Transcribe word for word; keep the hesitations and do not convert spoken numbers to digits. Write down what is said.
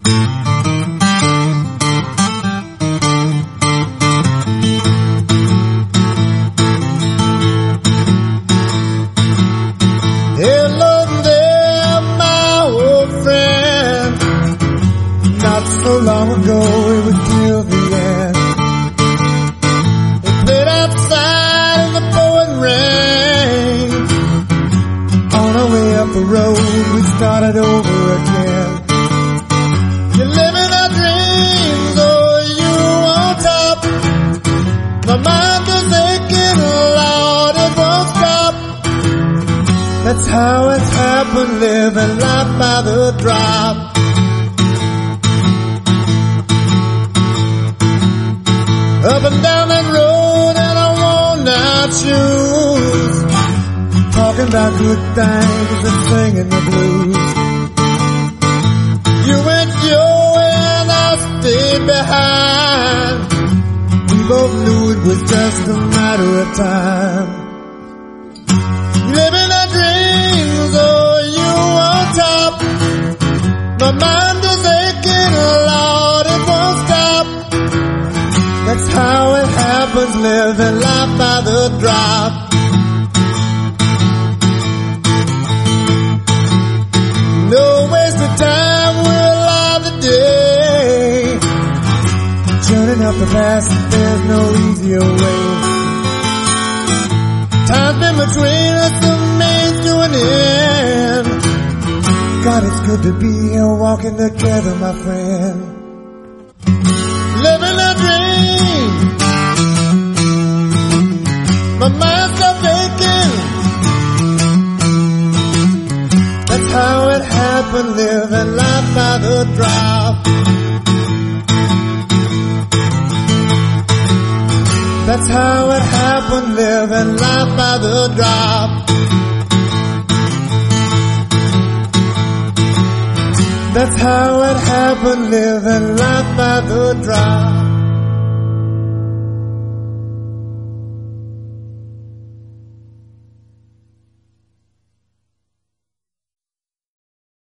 Hello there, my old friend. Not so long ago, it was till the end. We played outside in the pouring rain. On our way up the road, we started over again. You're living our dreams, oh, you on top. My mind is aching, Lord, it won't stop. That's how it's happened, living life by the drop. Up and down that road and I worn out shoes, talking about good things and singing the blues. You went your way and I stayed behind. We both knew it was just a matter of time. Living our dreams, oh, you on top. My mind is aching, Lord, it won't stop. That's how it happens, living life by the drop. No waste of time, we're alive today. Turning up the past, there's no easier way. Time's been between us, the means to an end. God, it's good to be here walking together, my friend. Living a dream. My mind's stopped aching. That's how it happened, living life by the drop. That's how it happened, living life by the drop. That's how it happened, living life by the drop.